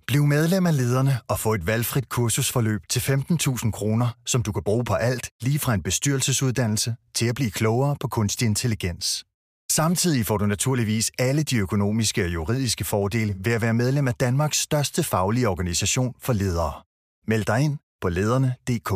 Bliv medlem af Lederne og få et valgfrit kursusforløb til 15.000 kroner, som du kan bruge på alt, lige fra en bestyrelsesuddannelse til at blive klogere på kunstig intelligens. Samtidig får du naturligvis alle de økonomiske og juridiske fordele ved at være medlem af Danmarks største faglige organisation for ledere. Meld dig ind på lederne.dk.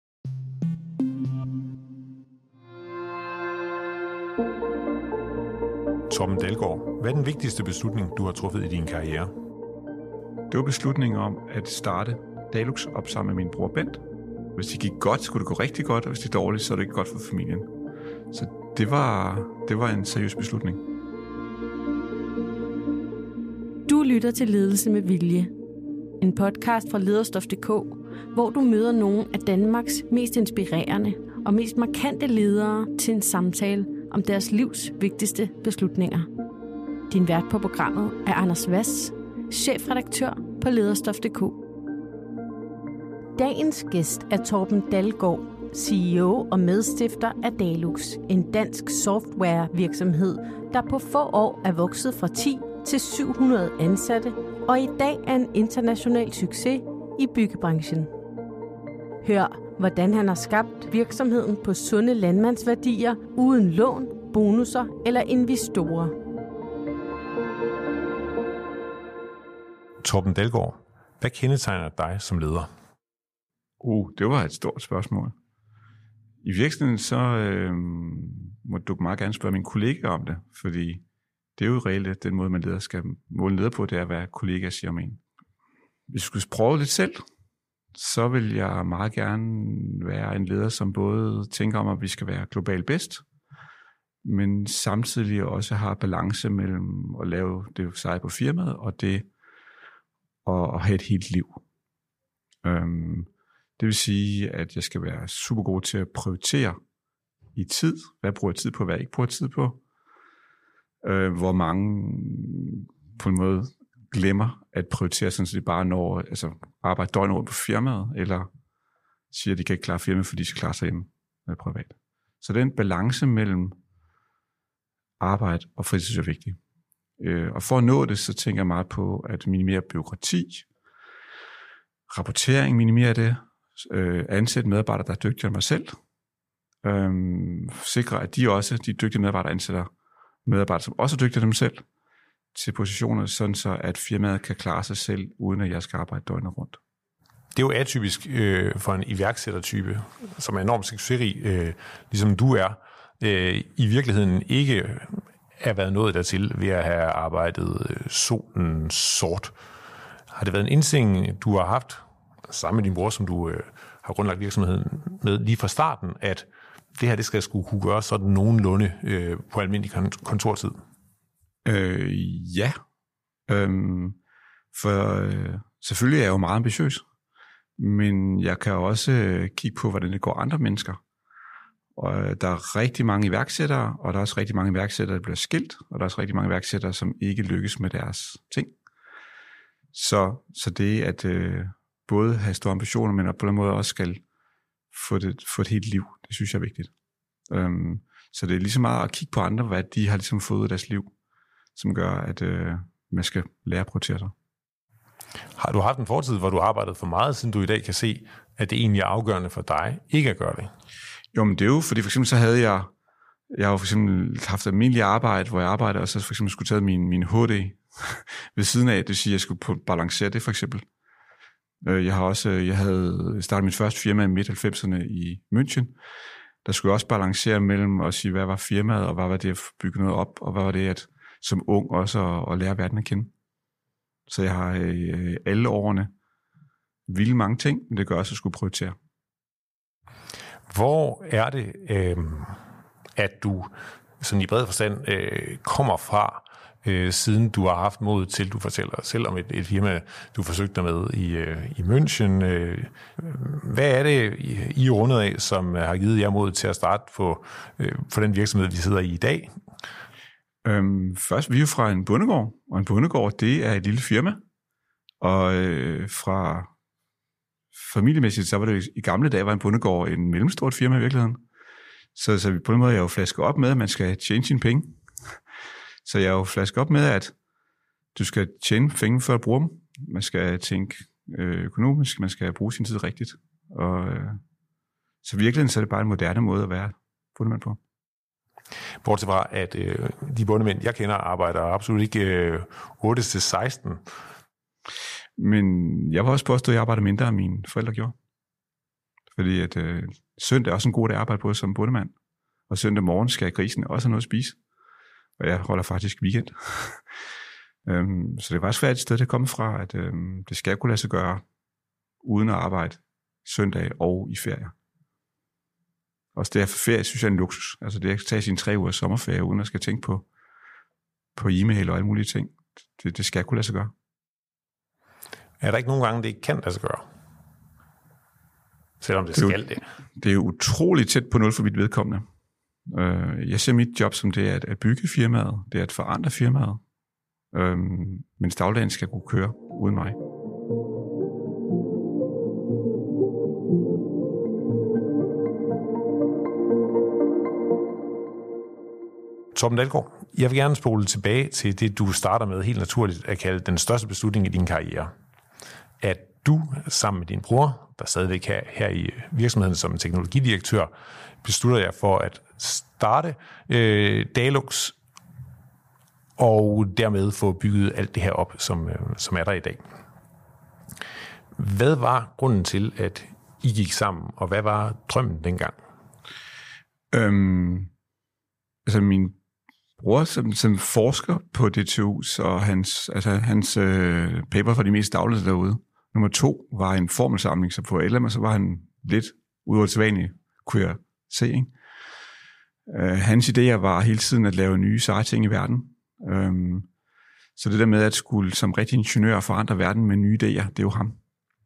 Torben Dalgaard, hvad er den vigtigste beslutning, du har truffet i din karriere? Det var beslutningen om at starte Dalux op sammen med min bror Bent. Hvis det gik godt, skulle det gå rigtig godt, og hvis det er dårligt, så er det ikke godt for familien. Så det var en seriøs beslutning. Du lytter til Ledelse med Vilje. En podcast fra lederstof.dk, hvor du møder nogle af Danmarks mest inspirerende og mest markante ledere til en samtale om deres livs vigtigste beslutninger. Din vært på programmet er Anders Vass, chefredaktør på lederstof.dk. Dagens gæst er Torben Dalgaard, CEO og medstifter af Dalux, en dansk softwarevirksomhed, der på få år er vokset fra 10 til 700 ansatte, og i dag er en international succes i byggebranchen. Hør, hvordan han har skabt virksomheden på sunde landmandsværdier uden lån, bonusser eller investorer. Torben Dalgaard, hvad kendetegner dig som leder? Det var et stort spørgsmål. I virksomheden så må du meget gerne spørge mine kollegaer om det, fordi det er jo reelt den måde, man leder skal måle leder på, det er, hvad kollegaer siger om en. Hvis jeg skulle prøve lidt selv, så vil jeg meget gerne være en leder, som både tænker om, at vi skal være globalt bedst, men samtidig også har balance mellem at lave det sejt på firmaet, og det at have et helt liv. Det vil sige, at jeg skal være super god til at prioritere i tid. Hvad bruger jeg tid på, hvad jeg ikke bruger tid på. Hvor mange på en måde glemmer at prioritere, sådan så de bare når, arbejde døgnet rundt på firmaet, eller siger, at de kan ikke klare firmaet, fordi de skal klare sig hjemme privat. Så den balance mellem arbejde og fritid er vigtig. Og for at nå det, så tænker jeg meget på at minimere bureaukrati, rapportering, minimere det, ansætte medarbejdere, der er dygtigere end mig selv, sikre, at de dygtige medarbejdere ansætter medarbejdere, som også er dygtigere end dem selv, til positioner, sådan så at firmaet kan klare sig selv, uden at jeg skal arbejde døgnet rundt. Det er jo atypisk for en iværksættertype, som er enormt succesrig, ligesom du er, i virkeligheden ikke er været nået dertil ved at have arbejdet solen sort. Har det været en indstilling, du har haft sammen med din bror, som du har grundlagt virksomheden med lige fra starten, at det her, det skal skulle kunne gøre sådan nogenlunde på almindelig kontortid? Ja. For selvfølgelig er jeg jo meget ambitiøs, men jeg kan også kigge på, hvordan det går andre mennesker. Og der er rigtig mange iværksættere, og der er også rigtig mange iværksættere, der bliver skilt, og der er også rigtig mange iværksættere, som ikke lykkes med deres ting. Så det at både have store ambitioner, men på den måde også skal få et helt liv, det synes jeg er vigtigt. Så det er ligesom meget at kigge på andre, hvad de har ligesom fået ud af deres liv, som gør, at man skal lære at prioritere sig. Har du haft en fortid, hvor du har arbejdet for meget, siden du i dag kan se, at det egentlig er afgørende for dig ikke at gøre det? Jo, men det er jo, fordi for eksempel så havde jeg har for eksempel haft almindelig arbejde, hvor jeg arbejder, og så for eksempel skulle tage min HD ved siden af, det vil sige, at jeg skulle balancere det for eksempel. Jeg havde startet mit første firma i midt-90'erne i München. Der skulle jeg også balancere mellem at sige, hvad var firmaet, og hvad var det at bygge noget op, og hvad var det at som ung også at lære verden at kende. Så jeg har alle årene vildt mange ting, men det gør også at skulle prioritere. Hvor er det, at du sådan i bred forstand kommer fra, siden du har haft mod til, du fortæller selv om et firma, du forsøgte dig med i München. Hvad er det, I rundet af, som har givet jer mod til at starte på den virksomhed, vi sidder i dag? Først, vi er jo fra en bondegård, og en bondegård, det er et lille firma. Og fra familiemæssigt, så var det i gamle dage, var en bondegård en mellemstort firma i virkeligheden. Så vi på den måde er jo flasket op med, at man skal tjene sine penge. Så jeg er jo flasket op med, at du skal tjene penge før at bruge dem. Man skal tænke økonomisk, man skal bruge sin tid rigtigt. Og så virkelig så er det bare en moderne måde at være bondemand på. Bortset fra, at de bondemænd, jeg kender, arbejder absolut ikke 8-16. Men jeg var også påstå, at jeg arbejder mindre, end mine forældre gjorde. Fordi at søndag er også en god dag at arbejde på som bondemand. Og søndag morgen skal grisen også have noget at spise. Og jeg holder faktisk weekend. Så det var svært et sted, det kom fra, at det skal kunne lade sig gøre uden at arbejde søndag og i ferie. Også det her for ferie, synes jeg er en luksus. Altså det at tage sin 3 ugers sommerferie, uden at skal tænke på e-mail og alle mulige ting. Det skal kunne lade sig gøre. Er der ikke nogen gange, det ikke kan lade sig gøre? Selvom det skal det. Det er jo utroligt tæt på 0 for mit vedkommende. Jeg ser mit job som det at bygge firmaet, det er at forandre firmaet, mens dagligdagen skal kunne køre uden mig. Torben Dalgaard, jeg vil gerne spole tilbage til det, du starter med helt naturligt at kalde den største beslutning i din karriere. At du sammen med din bror, der stadigvæk er her i virksomheden som teknologidirektør, beslutter jer for at starte Dalux og dermed få bygget alt det her op, som er der i dag. Hvad var grunden til, at I gik sammen, og hvad var drømmen dengang? Altså min bror, som forsker på DTU, og hans paper var de mest daglige derude. Nummer 2 var en formelsamling, så på LM, så var han lidt udover tilvanlig, kunne jeg se. Ikke? Hans idéer var hele tiden at lave nye seje ting i verden. Så det der med at skulle som rigtig ingeniør forandre verden med nye idéer, det er jo ham.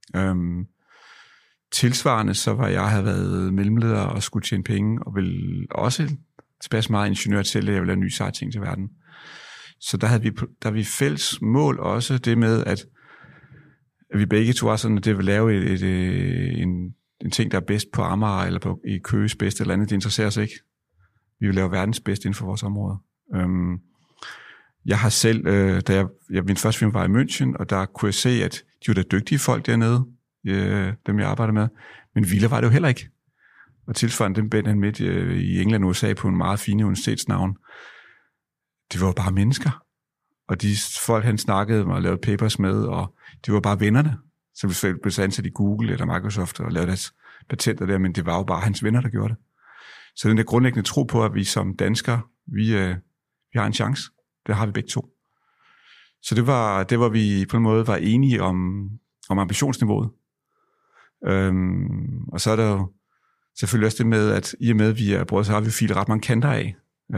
Tilsvarende så var jeg havde været mellemleder og skulle tjene penge, og ville også tilpas meget ingeniør til, at jeg ville lave nye seje ting til verden. Så der havde vi fælles mål også, det med, at vi begge to var sådan, at det vil lave en ting, der er bedst på Amager, eller i Køges bedste eller andet, det interesserer os ikke. Vi vil lave verdens bedste inden for vores område. Jeg har selv, min første film var i München, og der kunne jeg se, at de var da dygtige folk dernede, dem jeg arbejder med, men vilde var det jo heller ikke. Og tilsvarende dem Ben han midt i England og USA på en meget fin universitetsnavn. Det var jo bare mennesker. Og de folk, han snakkede og lavede papers med, og det var bare vennerne, som blev ansat i Google eller Microsoft og lavede deres patenter der, men det var jo bare hans venner, der gjorde det. Så den der grundlæggende tro på, at vi som danskere, vi har en chance, det har vi begge to. Så det var vi på en måde var enige om ambitionsniveauet. Og så er der jo selvfølgelig også det med, at i og med, at vi er brødre, så har vi filet ret mange kanter af.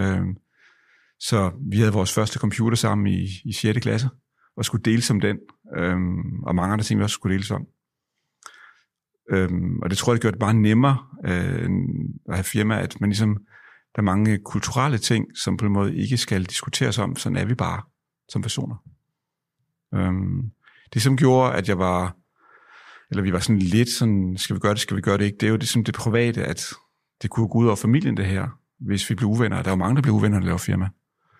Så vi havde vores første computer sammen i 6. klasse, og skulle deles om den, og mange andre ting, vi også skulle deles om. Og det tror jeg, det gjorde det bare nemmere at have firma, at man ligesom, der er mange kulturelle ting, som på en måde ikke skal diskuteres om, sådan er vi bare som personer. Det som gjorde, at vi var sådan lidt sådan, skal vi gøre det ikke, det er jo det, som det private, at det kunne gå ud over familien det her, hvis vi blev uvenner. Der er jo mange, der bliver uvenner, der laver firma.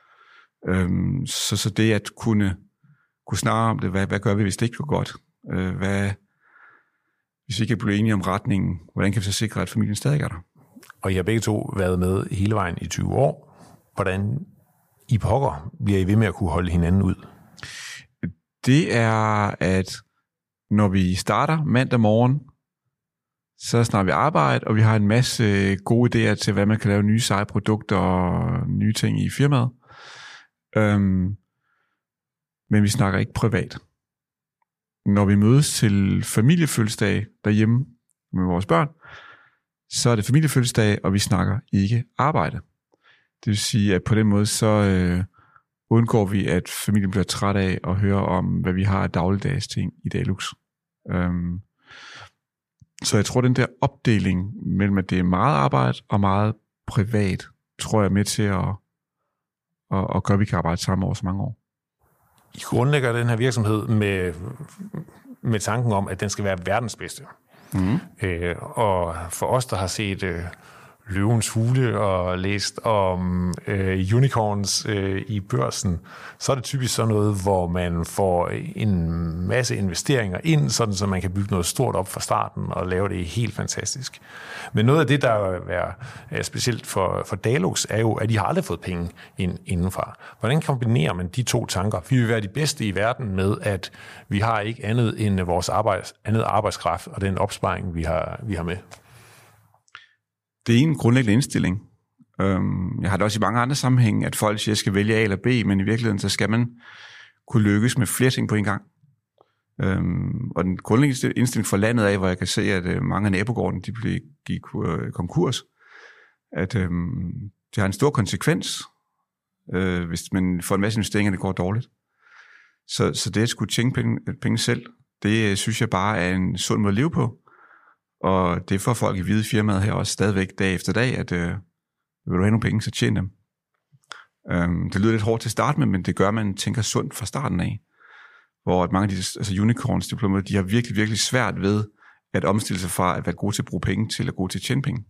Så det at kunne snare om det, hvad gør vi, hvis det ikke går godt? Hvis vi ikke bliver enige om retningen, hvordan kan vi så sikre, at familien stadig er der? Og I har begge to været med hele vejen i 20 år. Hvordan i pokker bliver I ved med at kunne holde hinanden ud? Det er, at når vi starter mandag morgen, så snakker vi arbejde, og vi har en masse gode idéer til, hvad man kan lave nye seje produkter og nye ting i firmaet. Men vi snakker ikke privat. Når vi mødes til familiefødselsdag derhjemme med vores børn, så er det familiefødselsdag, og vi snakker ikke arbejde. Det vil sige, at på den måde, så undgår vi, at familien bliver træt af at høre om, hvad vi har af dagligdags ting i Dalux. Så jeg tror, den der opdeling mellem, at det er meget arbejde og meget privat, tror jeg er med til at gøre, at vi kan arbejde sammen over så mange år. I grundlægger den her virksomhed med tanken om, at den skal være verdens bedste. Og for os, der har set Løvens Hule og læst om unicorns i børsen, så er det typisk sådan noget, hvor man får en masse investeringer ind, sådan så man kan bygge noget stort op fra starten og lave det helt fantastisk. Men noget af det, der er specielt for Dalux, er jo, at de har aldrig fået penge indenfra. Hvordan kombinerer man de to tanker? Vi vil være de bedste i verden med, at vi har ikke andet end vores arbejdskraft og den opsparing, vi har med. Det er en grundlæggende indstilling. Jeg har det også i mange andre sammenhænge, at folk siger, at jeg skal vælge A eller B, men i virkeligheden så skal man kunne lykkes med flere ting på en gang. Og den grundlæggende indstilling for landet af, hvor jeg kan se, at mange af nabogårdene gik konkurs, at det har en stor konsekvens, hvis man får en masse investeringer, det går dårligt. Så det at skulle tjene penge selv, det synes jeg bare er en sund måde at leve på. Og det får folk i hvide firmaet her også stadigvæk dag efter dag, at vil du have nogle penge, så tjen dem. Det lyder lidt hårdt til at starte med, men det gør, at man tænker sundt fra starten af. Hvor at mange af de unicorns, de har virkelig, virkelig svært ved at omstille sig fra at være gode til at bruge penge til at gå til at tjene penge.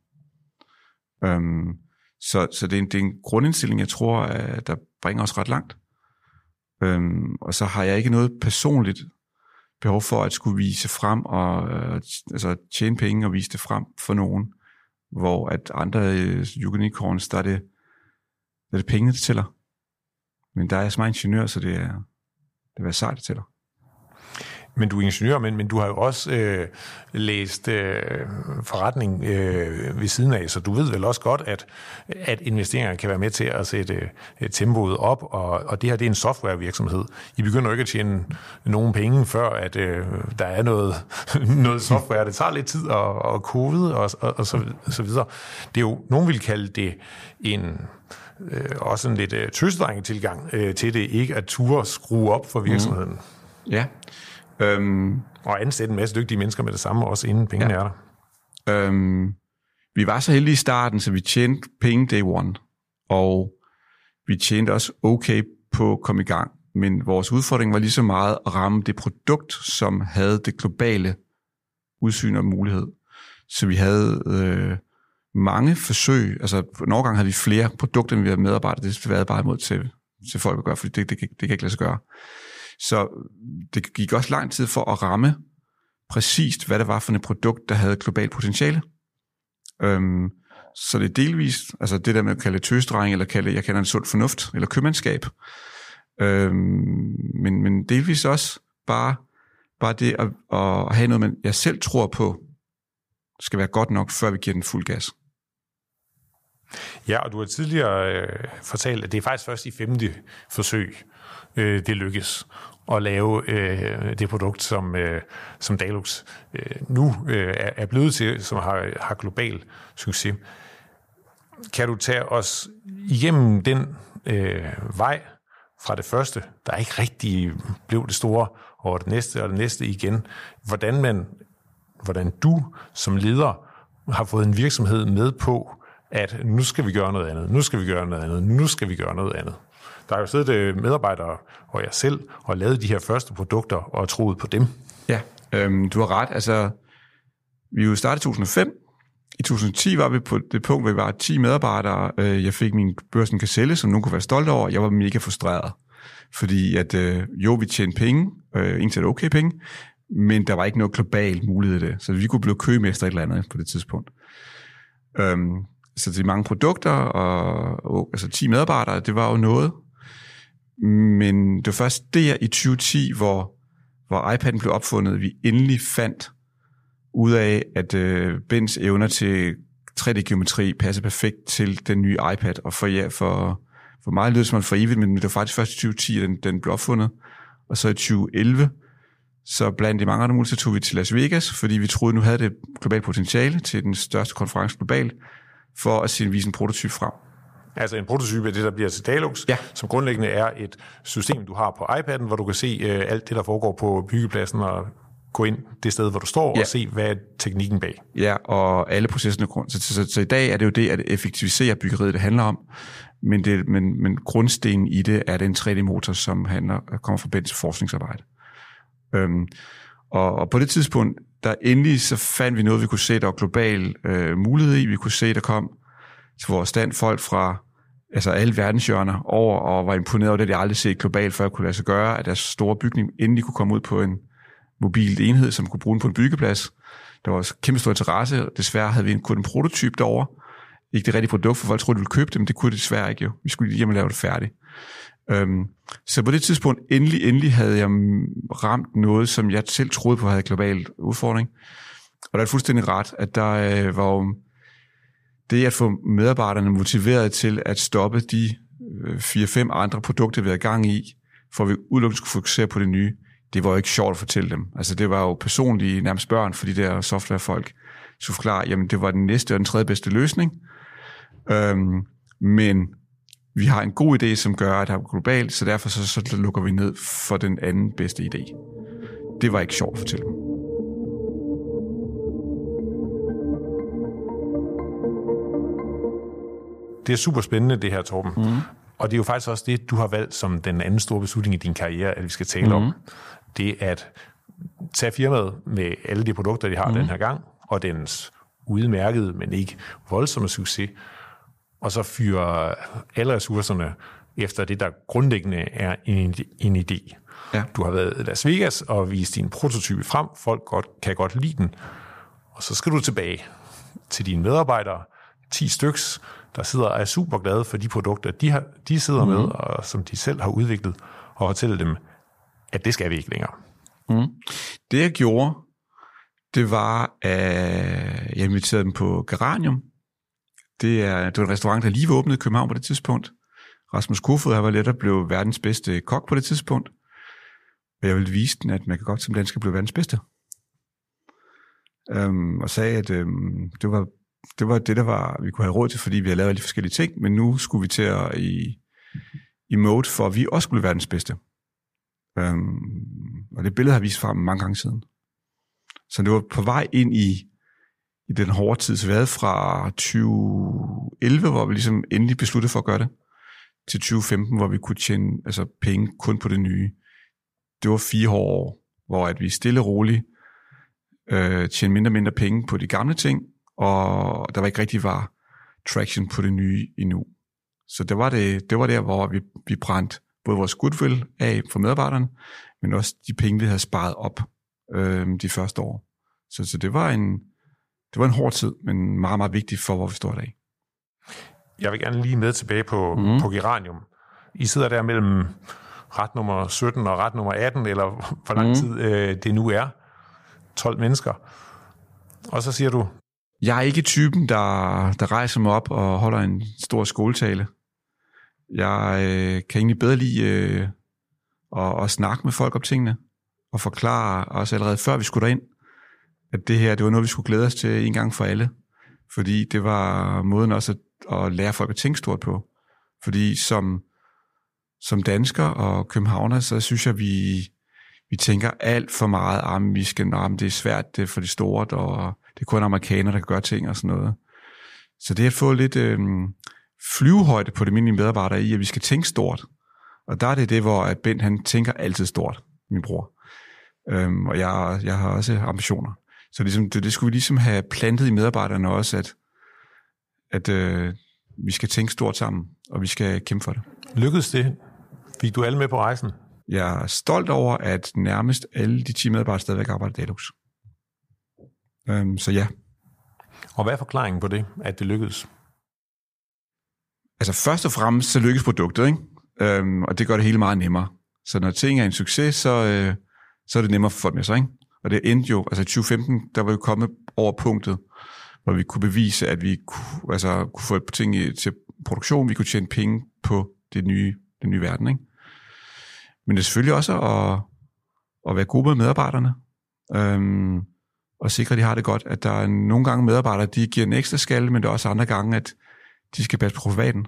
Så det er en grundindstilling, jeg tror, der bringer os ret langt. Og så har jeg ikke noget personligt behov for at skulle vise frem og altså tjene penge og vise det frem for nogen, hvor at andre unicorns, der er det pengene, der tæller. Men der er jeg som ingeniør, så det er sejt, der tæller. Men du er ingeniør, men du har jo også læst forretning ved siden af, så du ved vel også godt, at investeringer kan være med til at sætte tempoet op, og det her det er en softwarevirksomhed. I begynder jo ikke at tjene nogen penge, før at der er noget software. Det tager lidt tid at kode og så videre. Det er jo, nogen vil kalde det også en lidt tøsedrengetilgang til det, ikke at ture skrue op for virksomheden. Ja. Og ansætte en masse dygtige mennesker med det samme, også inden pengene er der. Vi var så heldige i starten, så vi tjente penge day one, og vi tjente også okay på at komme i gang. Men vores udfordring var lige så meget at ramme det produkt, som havde det globale udsyn og mulighed. Så vi havde mange forsøg, altså nogle gange havde vi flere produkter, end vi havde medarbejdere. Det var bare imod til folk at gøre, fordi det kan ikke lade sig gøre. Så det gik også lang tid for at ramme præcist, hvad det var for et produkt, der havde globalt potentiale. Så det er delvist, altså det der med at kalde det tøsdreng, eller jeg kalder det sund fornuft, eller købmandskab. Men delvist også bare det at have noget, jeg selv tror på, skal være godt nok, før vi giver den fuld gas. Ja, og du har tidligere fortalt, at det er faktisk først i 5. forsøg, det lykkes at lave det produkt, som Dalux nu er blevet til, som har global succes. Kan du tage os igennem den vej fra det første, der ikke rigtig blev det store, og det næste igen, hvordan du som leder har fået en virksomhed med på, at nu skal vi gøre noget andet, nu skal vi gøre noget andet, nu skal vi gøre noget andet. Der er jo siddet medarbejdere og jeg selv og lavet de her første produkter og troet på dem. Ja, du har ret. Altså, vi jo startede i 2005. I 2010 var vi på det punkt, hvor vi var 10 medarbejdere. Jeg fik min Børsen kan sælge, som nogen kunne være stolte over. Jeg var mega frustreret, fordi at vi tjente penge, indtil okay penge, men der var ikke noget global mulighed i det. Så vi kunne blive købmester et eller andet på det tidspunkt. Så de mange produkter og altså 10 medarbejdere, det var jo noget. Men det var først der i 2010, hvor iPad'en blev opfundet, vi endelig fandt ud af, at Bens evner til 3D-geometri passer perfekt til den nye iPad. Og for mig lød det som for evigt, men det var faktisk først i 2010, at den blev opfundet. Og så i 2011, så blandt de mange andre muligheder, tog vi til Las Vegas, fordi vi troede, nu havde det globalt potentiale til den største konference globalt, for at vise en prototype frem. Altså en prototype af det, der bliver til Dalux, som grundlæggende er et system, du har på iPad'en, hvor du kan se alt det, der foregår på byggepladsen, og gå ind det sted, hvor du står, og se, hvad er teknikken bag. Ja, og alle processerne. Så i dag er det jo det, at effektivisere byggeriet, det handler om, men grundstenen i det er den 3D-motor, som kommer fra Bens forskningsarbejde. Og på det tidspunkt, der endelig så fandt vi noget, vi kunne se, der var global mulighed i. Vi kunne se, der kom Så vores stand folk fra alle verdenshjørner over, og var imponeret over det, de aldrig set globalt, før kunne lade sig gøre, at deres store bygning endelig kunne komme ud på en mobil enhed, som kunne bruge den på en byggeplads. Der var kæmpe stor interesse. Desværre havde vi kun en prototyp derovre. Ikke det rigtige produkt, for folk troede, de ville købe det, men det kunne det desværre ikke jo. Vi skulle hjem og lave det færdigt. Så på det tidspunkt, endelig havde jeg ramt noget, som jeg selv troede på havde global udfordring. Og der er fuldstændig ret, at der var jo det at få medarbejderne motiveret til at stoppe de 4-5 andre produkter, vi havde gang i, for at vi udelukkende skulle fokusere på det nye. Det var jo ikke sjovt at fortælle dem. Altså det var jo personlige nærmest børn for de der softwarefolk. Så forklare, jamen det var den næste og den tredje bedste løsning. Men vi har en god idé, som gør, at det er globalt, så derfor så lukker vi ned for den anden bedste idé. Det var ikke sjovt at fortælle dem. Det er super spændende, det her, Torben. Og det er jo faktisk også det, du har valgt som den anden store beslutning i din karriere, at vi skal tale om. Det at tage firmaet med alle de produkter, de har den her gang, og dens udmærkede, men ikke voldsomme succes, og så fyre alle ressourcerne efter det, der grundlæggende er en idé. Ja. Du har været i Las Vegas og vist din prototype frem. Folk kan godt lide den. Og så skal du tilbage til dine medarbejdere, 10 styks, der sidder og er super glade for de produkter, de sidder med, og som de selv har udviklet, og fortælle dem, at det skal vi ikke længere. Det jeg gjorde, det var, at jeg inviterede dem på Geranium. Det var en restaurant, der lige var åbnet i København på det tidspunkt. Rasmus Kofod, han var let at blive verdens bedste kok på det tidspunkt. Og jeg ville vise den, at man kan godt som dansker blive verdens bedste. Og sagde, at det var det, der var, vi kunne have råd til, fordi vi havde lavet alle de forskellige ting, men nu skulle vi til at i mode, for at vi også skulle være verdens bedste. Og det billede har vist frem mange gange siden. Så det var på vej ind i den hårde tid, så vi havde fra 2011, hvor vi ligesom endelig besluttede for at gøre det, til 2015, hvor vi kunne tjene penge kun på det nye. Det var 4 år, hvor at vi stille og roligt tjene mindre og mindre penge på de gamle ting, og der var ikke rigtig var traction på det nye endnu. Så det var der, hvor vi brændte både vores goodwill af for medarbejderne, men også de penge, vi havde sparet op de første år. Så det var en hård tid, men meget, meget vigtig for, hvor vi står i dag. Jeg vil gerne lige med tilbage på Geranium. I sidder der mellem ret nummer 17 og ret nummer 18, eller hvor lang tid det nu er. 12 mennesker. Og så siger du... Jeg er ikke typen, der rejser mig op og holder en stor skoletale. Jeg kan egentlig bedre lide at snakke med folk om tingene, og forklare også allerede før vi skulle derind, at det her, det var noget, vi skulle glæde os til en gang for alle. Fordi det var måden også at lære folk at tænke stort på. Fordi som dansker og københavner, så synes jeg, vi tænker alt for meget, det er svært, det er for de store, og det er kun amerikanere, der kan gøre ting og sådan noget. Så det at få lidt flyvehøjde på det mindelige medarbejdere i, at vi skal tænke stort. Og der er det, hvor at Bent, han tænker altid stort, min bror. Og jeg har også ambitioner. Så ligesom, det skulle vi ligesom have plantet i medarbejderne også, at vi skal tænke stort sammen, og vi skal kæmpe for det. Lykkedes det? Fik du alle med på rejsen? Jeg er stolt over, at nærmest alle de 10 medarbejdere stadigvæk arbejder i Dalux. Så ja. Og hvad er forklaringen på det, at det lykkedes? Altså først og fremmest, så lykkes produktet, ikke? Og det gør det hele meget nemmere. Så når ting er en succes, så er det nemmere for folk med sig, ikke? Og det endte jo, altså i 2015, der var vi kommet over punktet, hvor vi kunne bevise, at vi kunne få ting til produktion, vi kunne tjene penge på den nye verden, ikke? Men det er selvfølgelig også at være gode med medarbejderne, og sikre, at de har det godt. At der er nogle gange medarbejdere, de giver en ekstra skalle, men der er også andre gange, at de skal passe på privaten,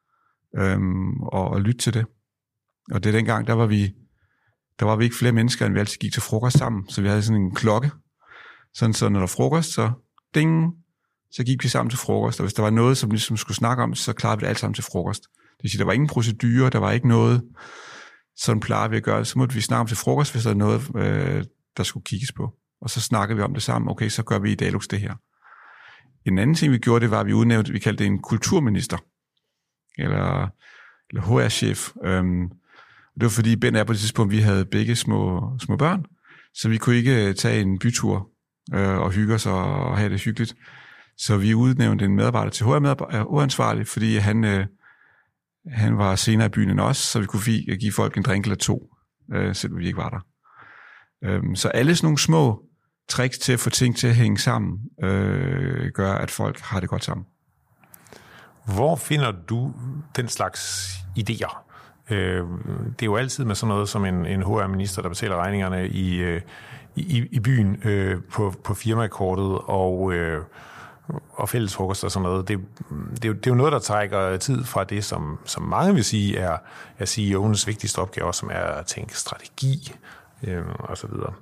og lytte til det. Og det er dengang, der var vi ikke flere mennesker, end vi altid gik til frokost sammen. Så vi havde sådan en klokke. Sådan så når der er frokost, så ding, så gik vi sammen til frokost. Og hvis der var noget, som ligesom skulle snakke om, så klarede vi det alt sammen til frokost. Det vil sige, der var ingen procedurer, der var ikke noget, sådan plejer vi at gøre. Så måtte vi snakke om til frokost, hvis der er noget, der skulle kigges på. Og så snakkede vi om det sammen. Okay, så gør vi i Dalux det her. En anden ting, vi gjorde, det var, at vi udnævnte, vi kaldte det en kulturminister, eller HR-chef. Det var fordi Ben er på det tidspunkt, vi havde begge små børn, så vi kunne ikke tage en bytur og hygge os og have det hyggeligt. Så vi udnævnte en medarbejder til HR-ansvarlig, fordi han var senere i byen end os, så vi kunne give folk en drink eller 2, selvom vi ikke var der. Så alle sådan nogle små tricks til at få ting til at hænge sammen, gør, at folk har det godt sammen. Hvor finder du den slags idéer? Det er jo altid med sådan noget som en HR-minister, der betaler regningerne i byen på firmakortet og fællesfrokost og sådan noget. Det er jo noget, der trækker tid fra det, som mange vil sige er CEO'ens vigtigste opgave, som er at tænke strategi og så videre.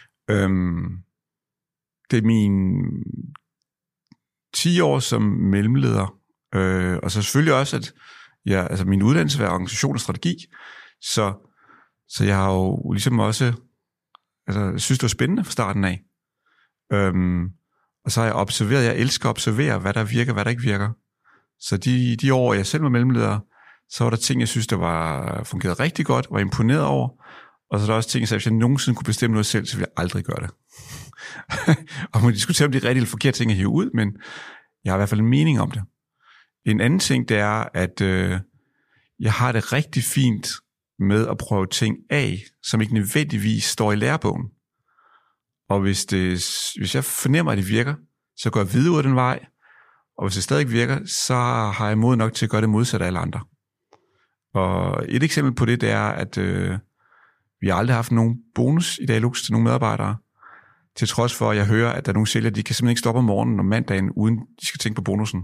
Det er min 10 år som mellemleder, og så selvfølgelig også, at min uddannelse er organisation og strategi, så jeg har jo ligesom også, synes det var spændende fra starten af. Og så har jeg observeret, jeg elsker at observere, hvad der virker, hvad der ikke virker. Så de år, jeg selv var mellemleder, så var der ting, jeg synes, der var fungeret rigtig godt, var imponeret over, og så er der også ting, så hvis jeg nogensinde kunne bestemme noget selv, så ville jeg aldrig gøre det. Og man diskuterer, om det er rigtig eller forkert ting at hive ud, men jeg har i hvert fald en mening om det. En anden ting, det er, at jeg har det rigtig fint med at prøve ting af, som ikke nødvendigvis står i lærebogen. Og hvis jeg fornemmer, at det virker, så går jeg videre ud af den vej, og hvis det stadig ikke virker, så har jeg mod nok til at gøre det modsatte af alle andre. Og et eksempel på det er, at vi har aldrig haft nogen bonus i Dalux til nogle medarbejdere, til trods for, at jeg hører, at der er nogle sælgere, de kan simpelthen ikke stoppe om morgenen om mandagen, uden de skal tænke på bonusen.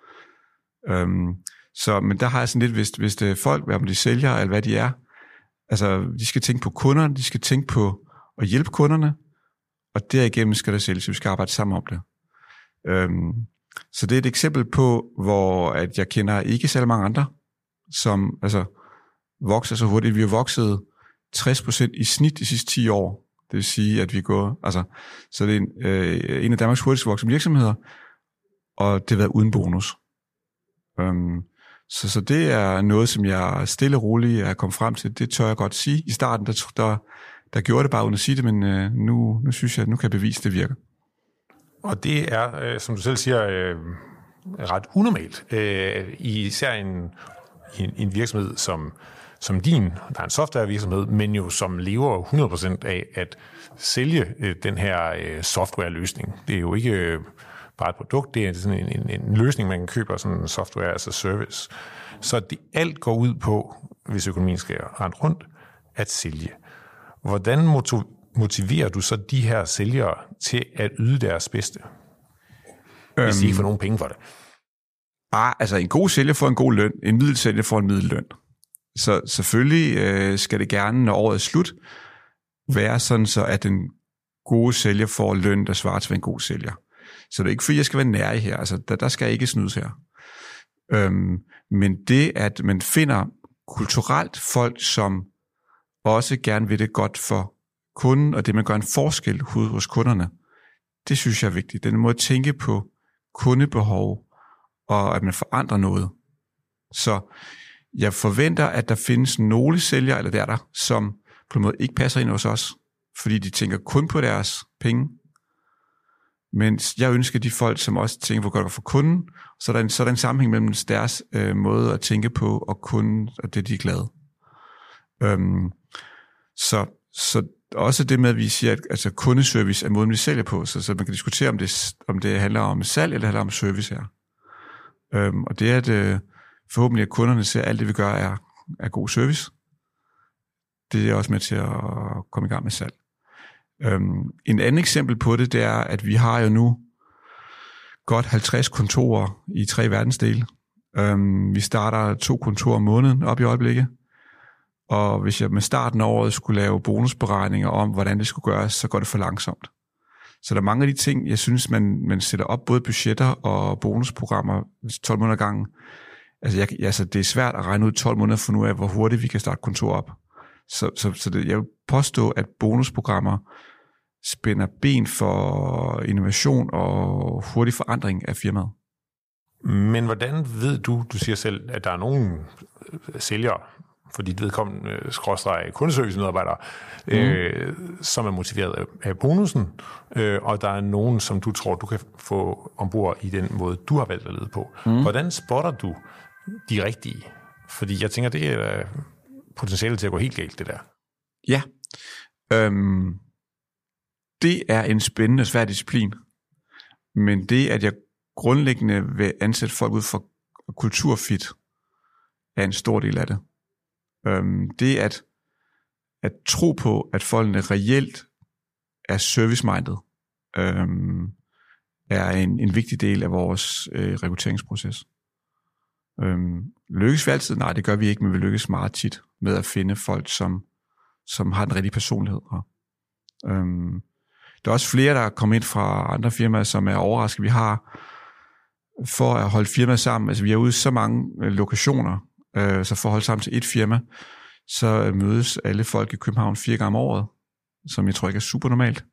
Men der har jeg sådan lidt, hvis det er folk, hvad de sælger, eller hvad de er, altså de skal tænke på kunderne, de skal tænke på at hjælpe kunderne, og derigennem skal der sælges, vi skal arbejde sammen om det. Så det er et eksempel på, hvor at jeg kender ikke særlig mange andre, som vokser så hurtigt. Vi har vokset 60% i snit de sidste 10 år. Det vil sige, at vi går, så det er en af Danmarks hurtigst voksende virksomheder, og det har været uden bonus. Så det er noget, som jeg stille og roligt er kommet frem til. Det tør jeg godt sige. I starten, der gjorde det bare uden at sige det, men nu synes jeg, at nu kan jeg bevise, at det virker. Og det er, som du selv siger, ret unormalt. Især en virksomhed som din, der er en softwarevirksomhed, men jo som lever 100% af at sælge den her softwareløsning. Det er jo ikke bare et produkt, det er sådan en løsning, man kan købe, sådan en software as a service. Så alt går ud på, hvis økonomien skal rende rundt, at sælge. Hvordan motiverer du så de her sælgere til at yde deres bedste, hvis de ikke får nogen penge for det? En god sælger får en god løn, en middelsælger får en middelløn. Så selvfølgelig skal det gerne, når året er slut, være sådan, så at den gode sælger får løn, der svarer til en god sælger. Så det er ikke fordi, jeg skal være nær her. Der skal ikke snydes her. Men det, at man finder kulturelt folk, som også gerne vil det godt for kunden, og det, man gør en forskel hos kunderne, det synes jeg er vigtigt. Den måde at tænke på kundebehov, og at man forandrer noget. Så jeg forventer, at der findes nogle sælgere, eller der, som på en måde ikke passer ind hos os, fordi de tænker kun på deres penge. Men jeg ønsker de folk, som også tænker på godt for kunden, så er der en sammenhæng mellem deres måde at tænke på, og kunden, og det de er glade. Så også det med, at vi siger, at kundeservice er måden, vi sælger på, så man kan diskutere, om det handler om salg, eller det handler om service her. Og det er, at forhåbentlig, at kunderne ser, at alt det, vi gør, er god service. Det er også med til at komme i gang med salg. En anden eksempel på det, det er, at vi har jo nu godt 50 kontorer i 3 verdensdele. Vi starter 2 kontorer om måneden op i øjeblikket. Og hvis jeg med starten af året skulle lave bonusberegninger om, hvordan det skulle gøres, så går det for langsomt. Så der er mange af de ting, jeg synes, man sætter op, både budgetter og bonusprogrammer 12 måneder gangen. Det er svært at regne ud 12 måneder for nu af, hvor hurtigt vi kan starte kontor op. Så jeg vil påstå, at bonusprogrammer spænder ben for innovation og hurtig forandring af firmaet. Men hvordan ved du siger selv, at der er nogen sælgere, for dit vedkommende kundeservice-medarbejdere, som er motiveret af bonusen, og der er nogen, som du tror, du kan få ombord i den måde, du har valgt at lede på. Hvordan spotter du de rigtige? Fordi jeg tænker, det er potentiale til at gå helt galt, det der. Ja. Det er en spændende, svær disciplin. Men det, at jeg grundlæggende vil ansætte folk ud for kulturfit, er en stor del af det. Det at tro på, at folkene reelt er service-minded, er en vigtig del af vores rekrutteringsproces. Lykkes vi altid? Nej, det gør vi ikke, men vi lykkes meget tit med at finde folk, som har den rigtige personlighed. Der er også flere, der er kommet ind fra andre firmaer, som er overrasket. Vi har, for at holde firmaet sammen, altså vi er ude i så mange lokationer, så for at holde sammen til et firma, så mødes alle folk i København 4 gange om året, som jeg tror ikke er super normalt.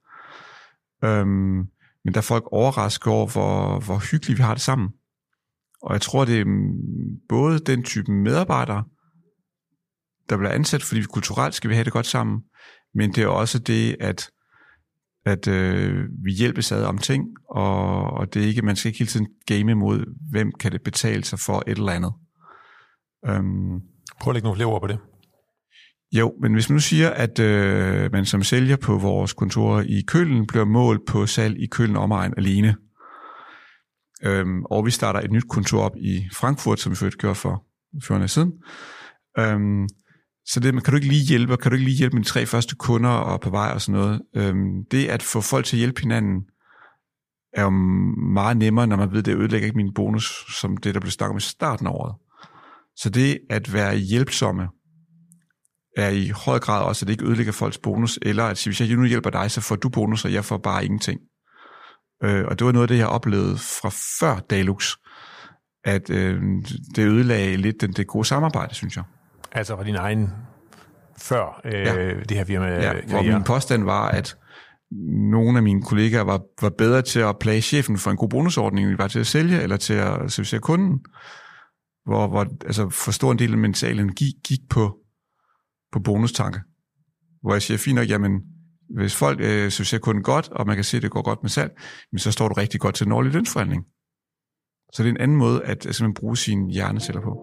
Men der er folk overrasket over, hvor hyggeligt vi har det sammen. Og jeg tror, det er både den type medarbejdere, der bliver ansat, fordi vi kulturelt skal vi have det godt sammen, men det er også det, at vi hjælpes ad om ting, og det er ikke, man skal ikke hele tiden game imod, hvem kan det betale sig for et eller andet. Prøv at lægge nogle flere ord på det. Jo, men hvis man nu siger, at man som sælger på vores kontor i Køln bliver målt på salg i Køln omegn alene, og vi starter et nyt kontor op i Frankfurt, som vi først gjorde for 14 år siden, så det, kan du ikke lige hjælpe med de 3 første kunder og på vej og sådan noget. Det at få folk til at hjælpe hinanden er jo meget nemmere, når man ved, det ødelægger ikke min bonus, som det, der blev snakket om i starten af året. Så det at være hjælpsomme er i høj grad også, at det ikke ødelægger folks bonus, eller at hvis jeg nu hjælper dig, så får du bonus, og jeg får bare ingenting. Og det var noget af det, jeg oplevede fra før Dalux, at det ødelagde lidt det gode samarbejde, synes jeg. Altså fra din egen før det her firma. Ja, hvor min påstand var, at nogle af mine kollegaer var bedre til at plage chefen for en god bonusordning, end vi var til at sælge, eller til at servicere kunden. Hvor altså for stor en del af mental energi gik på bonustanke. Hvor jeg siger, fint nok, jamen, hvis folk servicerer kunden godt, og man kan se, at det går godt med salg, så står du rigtig godt til en årlig lønsforhandling. Så det er en anden måde at simpelthen bruge sine hjerneceller på.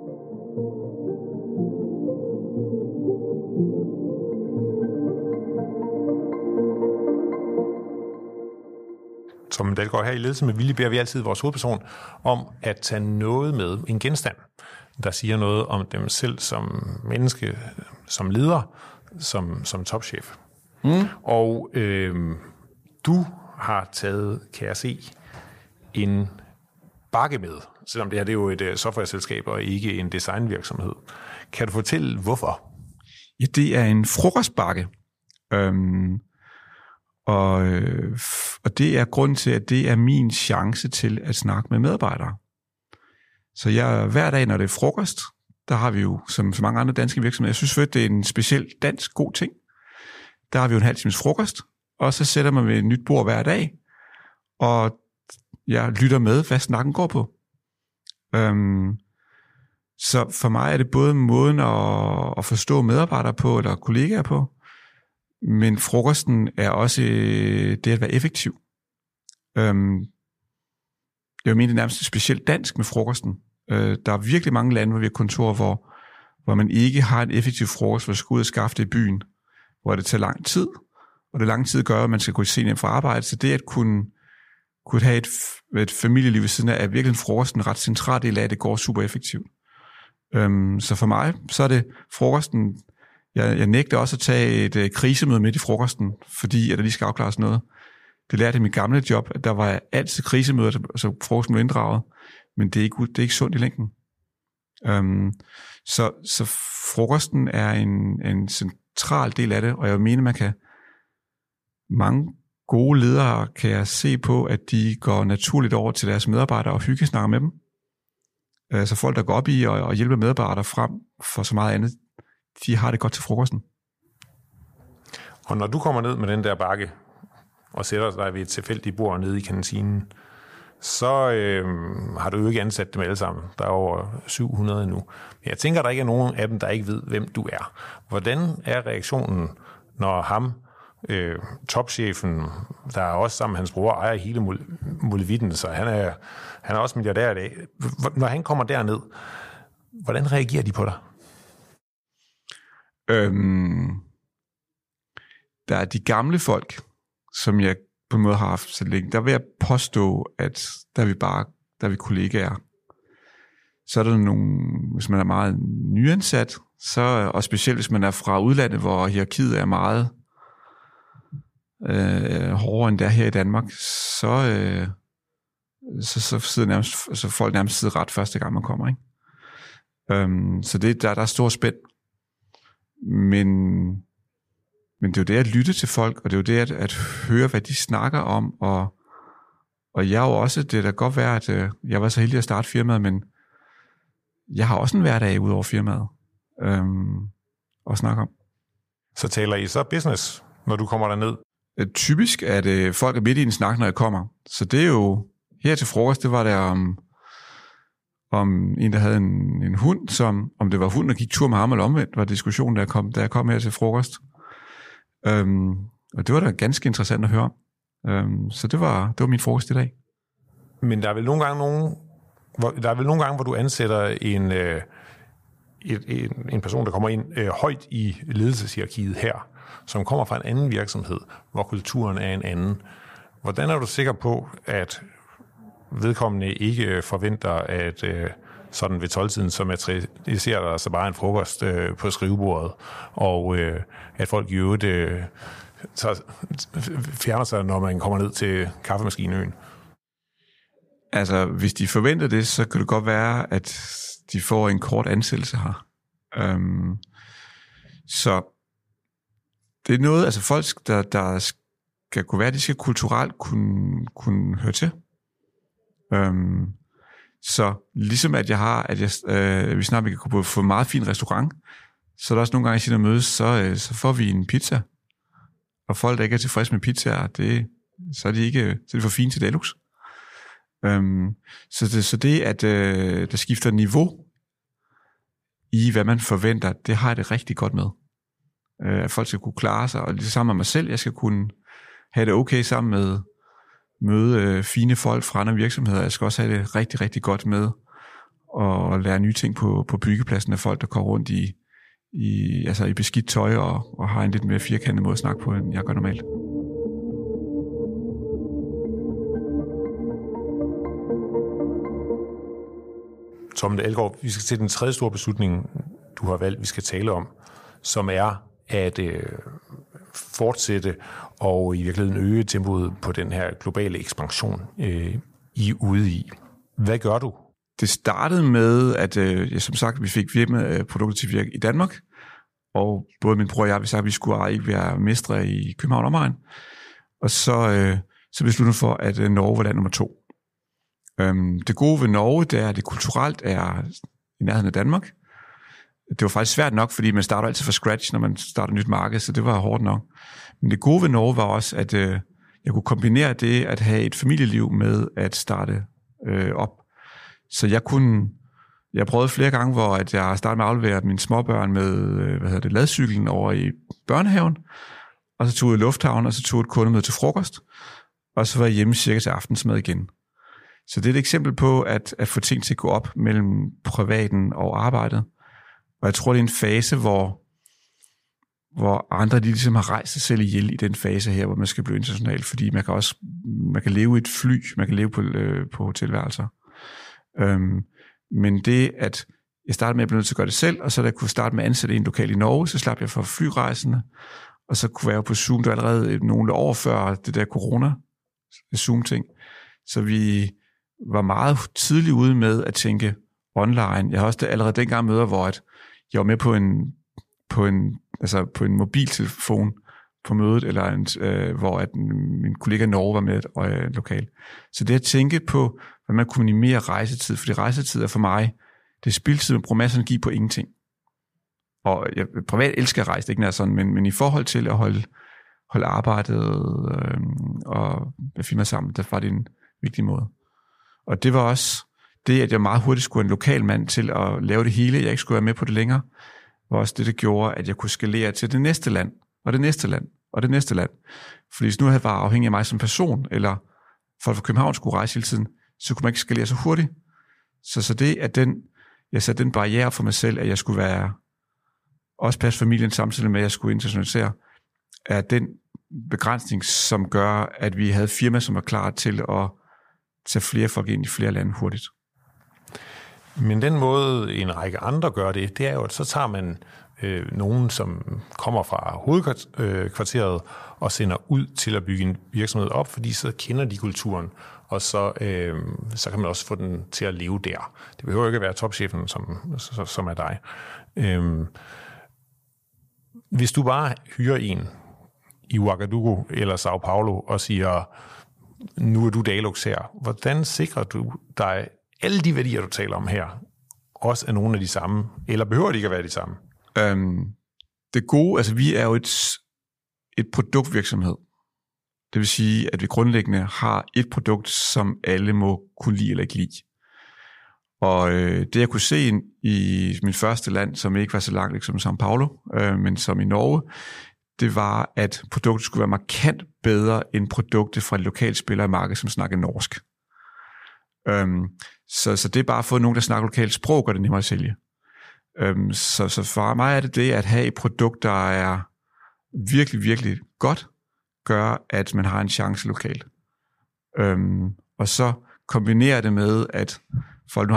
Som Dalgaard her i Ledelse med Vilje, beder vi altid vores hovedperson om at tage noget med, en genstand, der siger noget om dem selv som menneske, som leder, som topchef. Og du har taget, kan jeg se, en bakke med, selvom det her det er jo et softwareselskab og ikke en designvirksomhed. Kan du fortælle, hvorfor? Ja, det er en frokostbakke. Og det er grund til, at det er min chance til at snakke med medarbejdere. Så hver dag, når det er frokost, der har vi jo, som så mange andre danske virksomheder, jeg synes, det er en speciel dansk god ting. Der har vi jo en halv times frokost, og så sætter man ved et nyt bord hver dag, og jeg lytter med, hvad snakken går på. Så for mig er det både måden at forstå medarbejdere på, eller kollegaer på, men frokosten er også det at være effektiv. Jeg mener, det er nærmest specielt dansk med frokosten. Der er virkelig mange lande, hvor vi har kontorer, hvor man ikke har en effektiv frokost, hvor man skal ud og skaffe det i byen, hvor det tager lang tid, og det lang tid gør, at man skal gå sent hjem fra arbejde. Så det at kunne have et familieliv ved siden af, er virkelig frokosten en ret central del af, at det går super effektivt. Så for mig, så er det frokosten. Jeg nægter også at tage et krisemøde midt i frokosten, fordi at der lige skal afklares noget. Det lærte jeg i mit gamle job, at der var altid krisemøder, så frokosten blev inddraget, men det er ikke sundt i længden. Så frokosten er en central del af det, og jeg mener, mange gode ledere kan jeg se på, at de går naturligt over til deres medarbejdere og hyggesnakker med dem. Så folk, der går op i og hjælper medarbejdere frem for så meget andet, de har det godt til frokosten. Og når du kommer ned med den der bakke og sætter dig ved et tilfældigt bord nede i kantinen, så har du jo ikke ansat dem alle sammen. Der er over 700 nu. Men jeg tænker, der ikke er nogen af dem, der ikke ved, hvem du er. Hvordan er reaktionen, når ham, topchefen, der er også sammen med hans bror, ejer hele Molevitten, så han er også milliardær i dag. Når han kommer derned, hvordan reagerer de på dig? Der er de gamle folk, som jeg på en måde har haft så længe. Der vil jeg påstå, at der er vi kollegaer. Så er der nogle, hvis man er meget nyansat, så, og specielt hvis man er fra udlandet, hvor hierarkiet er meget hårdere end der her i Danmark, så sidder nærmest, så folk nærmest sidder ret første gang, man kommer. Ikke? Så der er stor spænd. Men det er jo det at lytte til folk, og det er jo det at høre, hvad de snakker om, og jeg er jo også, det der godt være, at jeg var så heldig at starte firmaet, men jeg har også en hverdag ud over firmaet at snakke om. Så taler I så business, når du kommer derned? Typisk er det folk er midt i en snak, når jeg kommer. Så det er jo, her til frokost, det var der om en, der havde en hund, som, om det var hunden, der gik tur med ham eller omvendt, var diskussionen, da jeg kom her til frokost. Og det var da ganske interessant at høre. Så det var min frokost i dag. Men der er vel nogle gange, hvor du ansætter en person, der kommer ind højt i ledelseshierarkiet her, som kommer fra en anden virksomhed, hvor kulturen er en anden. Hvordan er du sikker på, at vedkommende ikke forventer, at sådan ved 12-tiden, så materialiserer der så bare en frokost på skrivebordet, og at folk i øvrigt fjerner sig, når man kommer ned til kaffemaskineøen? Altså, hvis de forventer det, så kan det godt være, at de får en kort ansættelse her. Så det er noget, altså folk, der skal kunne være, de skal kulturelt kunne høre til. Så ligesom at jeg har, vi snart kan gå på en meget fin restaurant, så er der også nogle gange, når mødes, så får vi en pizza. Og folk, der ikke er tilfredse med pizzaer, så er de for fine til Dalux. Så det, at der skifter niveau i, hvad man forventer, det har jeg det rigtig godt med. At folk skal kunne klare sig, og det sammen med mig selv, jeg skal kunne have det okay sammen med møde fine folk fra andre virksomheder. Jeg skal også have det rigtig, rigtig godt med at lære nye ting på byggepladsen af folk, der går rundt i beskidt tøj og har en lidt mere firkantet måde at snakke på, end jeg gør normalt. Torben Dalgaard, vi skal til den tredje store beslutning, du har valgt, vi skal tale om, som er at fortsætte og i virkeligheden øge tempoet på den her globale ekspansion, I er ude i. Hvad gør du? Det startede med, at som sagt, vi fik produkter til virke i Danmark, og både min bror og jeg, vi sagde, at vi skulle ikke være mestre i København omegn, og så besluttede vi for, at Norge var land nummer 2. Det gode ved Norge, det er, at det kulturelt er i nærheden af Danmark. Det var faktisk svært nok, fordi man starter altid fra scratch, når man starter et nyt marked, så det var hårdt nok. Men det gode ved Norge var også, at jeg kunne kombinere det at have et familieliv med at starte op. Så jeg prøvede flere gange, hvor at jeg startede med at aflevere mine småbørn med ladcyklen over i børnehaven, og så tog jeg i lufthavnen, og så tog et kundemøde til frokost, og så var jeg hjemme cirka til aftensmad igen. Så det er et eksempel på at få ting til at gå op mellem privaten og arbejdet. Og jeg tror, det er en fase, hvor andre de ligesom har rejst sig selv ihjel i den fase her, hvor man skal blive international, fordi man kan leve i et fly, man kan leve på hotelværelser. Men det, at jeg startede med at blive nødt til at gøre det selv, og så da jeg kunne starte med at ansætte en lokal i Norge, så slap jeg for flyrejsende, og så kunne jeg jo på Zoom, der allerede nogle år før det der corona Zoom-ting. Så vi var meget tidligt ude med at tænke online. Jeg har også allerede dengang møder, hvor jeg var med på en mobiltelefon på mødet, eller hvor min kollega Norge var med lokal. Så det at tænke på, hvad man kunne minimere rejsetid, fordi rejsetid er for mig, det er spildtid, man bruger masser af energi på ingenting. Og jeg privat elsker at rejse, det ikke er sådan, men i forhold til at holde arbejdet og firma sammen. Der var det en vigtig måde. Og det var også det, at jeg meget hurtigt skulle en lokal mand til at lave det hele. Jeg ikke skulle være med på det længere. Var også det, der gjorde, at jeg kunne skalere til det næste land, og det næste land, og det næste land. Fordi hvis nu havde været afhængig af mig som person, eller folk fra København skulle rejse hele tiden, så kunne man ikke skalere så hurtigt. Så det, at jeg satte den barriere for mig selv, at jeg skulle være også passe familien samtidig med, at jeg skulle internationalisere, er den begrænsning, som gør, at vi havde firma, som var klar til at tage flere folk ind i flere lande hurtigt. Men den måde, en række andre gør det er jo, at så tager man nogen, som kommer fra hovedkvarteret og sender ud til at bygge en virksomhed op, fordi så kender de kulturen, og så kan man også få den til at leve der. Det behøver ikke at være topchefen, som er dig. Hvis du bare hyrer en i Ouagadougou eller Sao Paulo og siger, nu er du Dalux her, hvordan sikrer du dig alle de værdier, du taler om her, også er nogle af de samme, eller behøver de ikke at være de samme? Det gode, altså vi er jo et produktvirksomhed. Det vil sige, at vi grundlæggende har et produkt, som alle må kunne lide eller ikke lide. Og det jeg kunne se i min første land, som ikke var så langt som São Paulo, men som i Norge, det var, at produktet skulle være markant bedre end produktet fra de lokale spillere i markedet, som snakker norsk. Så det er bare at få nogen, der snakker lokalt sprog, og det er nemmere at sælge. Så for mig er det at have et produkt, der er virkelig, virkelig godt, gør, at man har en chance lokalt. Og så kombinerer det med, at folk,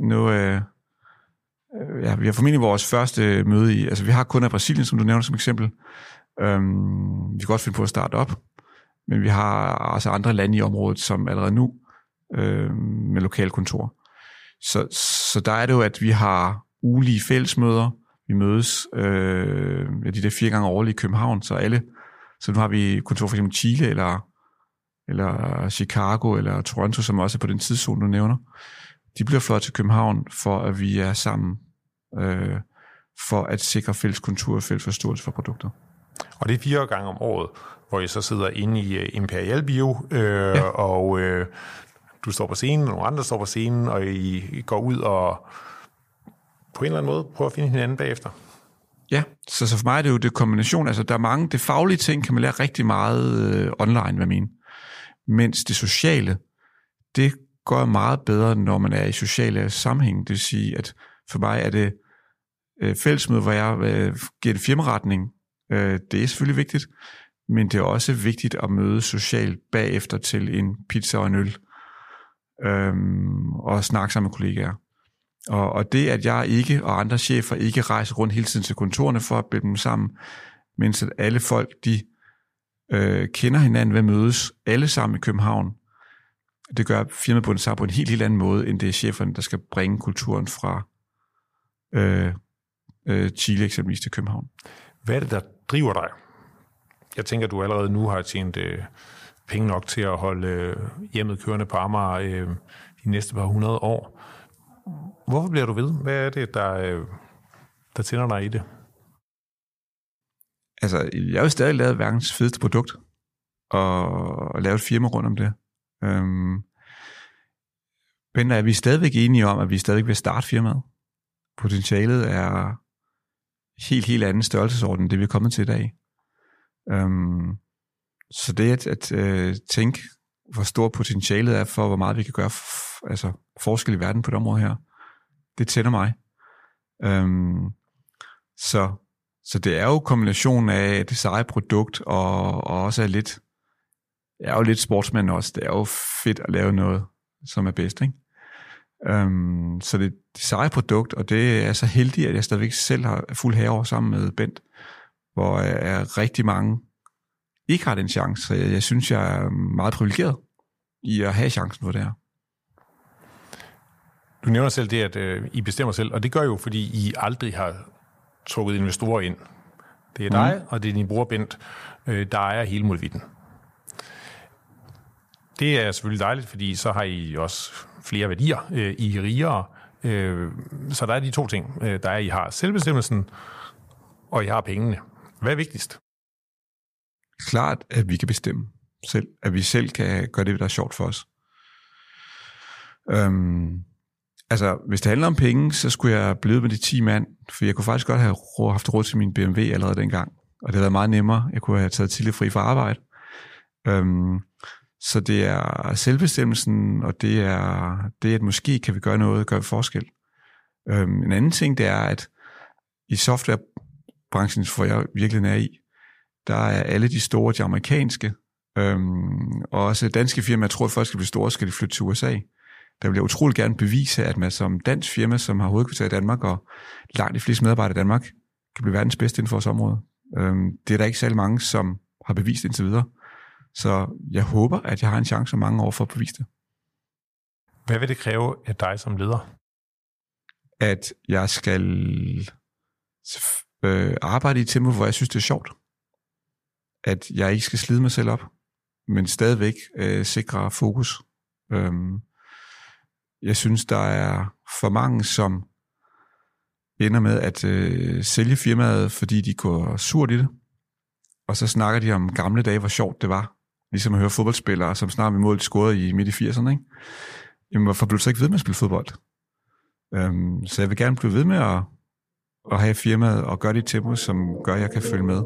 vi har formentlig vores første møde i, altså vi har kunder i Brasilien, som du nævner som eksempel. Vi kan godt finde på at starte op, men vi har også andre lande i området, som allerede nu med lokalkontor. Så der er det jo, at vi har ugelige fællesmøder. Vi mødes de der 4 gange årligt i København, så nu har vi kontor for eksempel Chile, eller Chicago, eller Toronto, som også er på den tidszone, du nævner. De bliver fløjet til København, for at vi er sammen, for at sikre fælles kultur og fælles forståelse for produkter. Og det er 4 gange om året, hvor I så sidder inde i Imperial Bio, og du står på scenen, og nogle andre står på scenen, og I går ud og på en eller anden måde prøver at finde hinanden bagefter. Ja, så for mig er det jo det kombination. Altså der er mange, det faglige ting kan man lære rigtig meget online, hvad mener. Mens det sociale, det går meget bedre, når man er i sociale sammenhæng. Det vil sige, at for mig er det fællesmøde, hvor jeg giver en firmaretning. Det er selvfølgelig vigtigt, men det er også vigtigt at møde socialt bagefter til en pizza og en øl, og snakke sammen med kollegaer. Og det, at jeg ikke og andre chefer ikke rejser rundt hele tiden til kontorerne for at binde dem sammen, mens at alle folk, de kender hinanden ved at mødes alle sammen i København, det gør firmaet på en helt anden måde, end det er cheferne, der skal bringe kulturen fra Chile eksempelvis til København. Hvad er det, der driver dig? Jeg tænker, at du allerede nu har tjent penge nok til at holde hjemmet kørende på Amager de næste par 100 år. Hvorfor bliver du ved? Hvad er det, der tænder dig i det? Altså, jeg har jo stadig lavet verdens fedeste produkt, og lavet et firma rundt om det. Men er vi stadigvæk enige om, at vi stadigvæk vil starte firmaet? Potentialet er helt anden størrelsesorden, det vi er kommet til i dag. Så det at tænke, hvor stort potentialet er for, hvor meget vi kan gøre forskel i verden på det område her, det tænder mig. Så det er jo kombinationen af det seje produkt, og også er lidt, jeg er jo lidt sportsmand også. Det er jo fedt at lave noget, som er bedst, ikke? Så det seje produkt, og det er så heldig, at jeg stadigvæk selv har fuld herre sammen med Bent, hvor er rigtig mange ikke har den chance. Så jeg synes, jeg er meget privilegeret i at have chancen for det her. Du nævner selv det, at I bestemmer selv, og det gør jo, fordi I aldrig har trukket investorer ind. Det er dig, og det er din bror Bent, der ejer hele muligheden. Det er selvfølgelig dejligt, fordi så har I også flere værdier. I er rigere. Så der er de 2 ting. Der er, I har selvbestemmelsen, og I har pengene. Hvad er vigtigst? klart, at vi kan bestemme selv. At vi selv kan gøre det, der er sjovt for os. Hvis det handler om penge, så skulle jeg blive med de 10 mand, for jeg kunne faktisk godt have haft råd til min BMW allerede dengang. Og det havde været meget nemmere. Jeg kunne have taget tidligt fri fra arbejde. Så det er selvbestemmelsen, og det er, at måske kan vi gøre noget, gøre forskel. En anden ting, det er, at i softwarebranchen, hvor jeg virkelig er i, der er alle de store, de amerikanske, og også danske firmaer, jeg tror, at folk skal blive store, skal de flytte til USA. Der vil jeg utrolig gerne bevise, at man som dansk firma, som har hovedkvarter i Danmark, og langt de fleste medarbejdere i Danmark, kan blive verdens bedste inden for vores område. Det er der ikke særlig mange, som har bevist indtil videre. Så jeg håber, at jeg har en chance om mange år for at bevise det. Hvad vil det kræve af dig som leder? At jeg skal arbejde i et tempo, hvor jeg synes, det er sjovt. At jeg ikke skal slide mig selv op, men stadigvæk sikre fokus. Jeg synes, der er for mange, som ender med at sælge firmaet, fordi de går surt i det. Og så snakker de om gamle dage, hvor sjovt det var. Ligesom at høre fodboldspillere, som snart ved mål scorede i midt i 80'erne. Ikke? Jamen, hvorfor blev du så ikke ved med at spille fodbold? Så jeg vil gerne blive ved med at have firmaet og gøre det i tempo, som gør, at jeg kan følge med.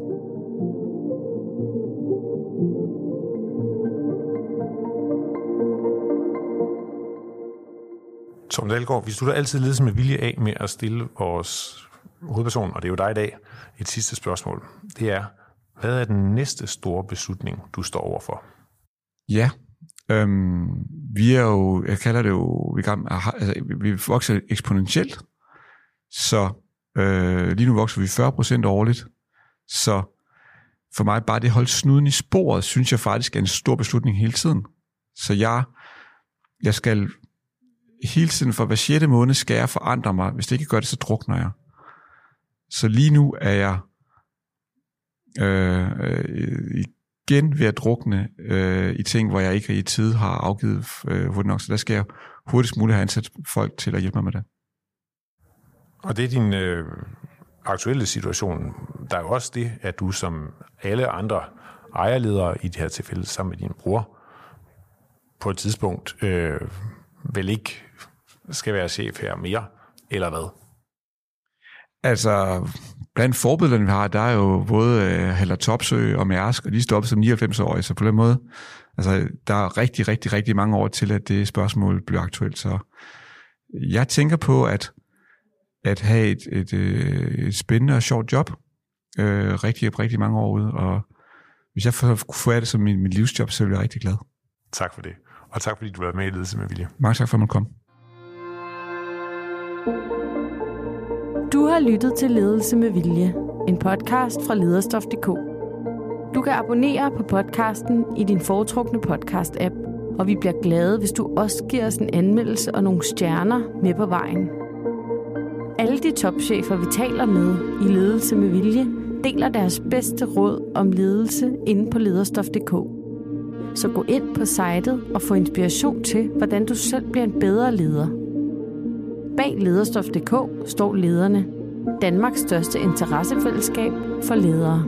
Torben Dalgaard, vi slutter altid ledelse med vilje af med at stille vores hovedperson, og det er jo dig i dag, et sidste spørgsmål. Det er, hvad er den næste store beslutning, du står overfor? Ja, vi er jo, jeg kalder det jo, vi vokser eksponentielt, så lige nu vokser vi 40% årligt, så for mig bare det holde snuden i sporet, synes jeg faktisk er en stor beslutning hele tiden. Så jeg skal hele tiden for hver 6. måned skal jeg forandre mig. Hvis det ikke gør det, så drukner jeg. Så lige nu er jeg igen ved at drukne i ting, hvor jeg ikke i tid har afgivet hurtigt nok. Så der skal jeg hurtigst muligt have ansat folk til at hjælpe mig med det. Og det er din aktuelle situation. Der er jo også det, at du som alle andre ejerledere i det her tilfælde sammen med din bror på et tidspunkt vel ikke skal være chef her mere, eller hvad? Altså, blandt forbillederne, vi har, der er jo både Haldor Topsøe og Mærsk, og de stoppede som 99-årige, så på den måde, altså, der er rigtig, rigtig, rigtig mange år til, at det spørgsmål bliver aktuelt. Så jeg tænker på at have et spændende og sjovt job, rigtig, rigtig mange år ude, og hvis jeg får det som mit livsjob, så vil jeg rigtig glad. Tak for det. Og tak fordi du var med i Ledelse med Vilje. Mange tak for at man kom. Du har lyttet til Ledelse med Vilje, en podcast fra Lederstof.dk. Du kan abonnere på podcasten i din foretrukne podcast-app, og vi bliver glade, hvis du også giver os en anmeldelse og nogle stjerner med på vejen. Alle de topchefer, vi taler med i Ledelse med Vilje, deler deres bedste råd om ledelse inde på Lederstof.dk. Så gå ind på sitet og få inspiration til, hvordan du selv bliver en bedre leder. Bag Lederstof.dk står Lederne, Danmarks største interessefællesskab for ledere.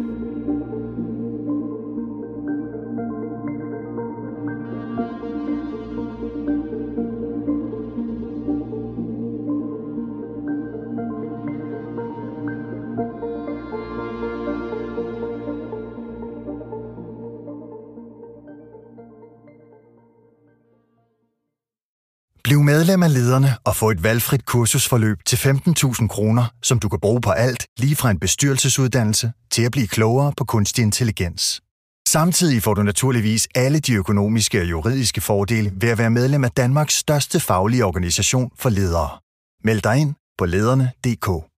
Bliv medlem af Lederne og få et valgfrit kursusforløb til 15.000 kroner, som du kan bruge på alt, lige fra en bestyrelsesuddannelse til at blive klogere på kunstig intelligens. Samtidig får du naturligvis alle de økonomiske og juridiske fordele ved at være medlem af Danmarks største faglige organisation for ledere. Meld dig ind på lederne.dk.